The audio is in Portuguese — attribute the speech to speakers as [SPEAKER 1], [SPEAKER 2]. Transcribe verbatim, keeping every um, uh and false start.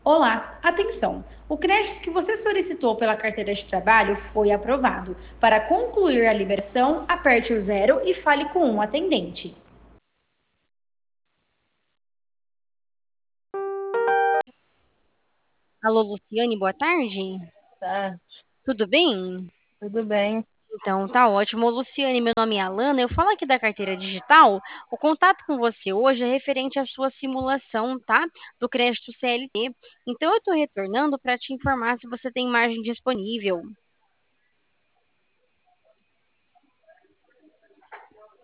[SPEAKER 1] Olá, atenção! O crédito que você solicitou pela carteira de trabalho foi aprovado. Para concluir a liberação, aperte o zero e fale com um atendente.
[SPEAKER 2] Alô, Luciane, boa tarde.
[SPEAKER 3] Tá,
[SPEAKER 2] Tudo bem?
[SPEAKER 3] tudo bem.
[SPEAKER 2] Então, tá ótimo. Ô, Luciane, meu nome é Alana, eu falo aqui da carteira digital. O contato com você hoje é referente à sua simulação, tá? Do crédito C L T. Então, eu estou retornando para te informar se você tem margem disponível.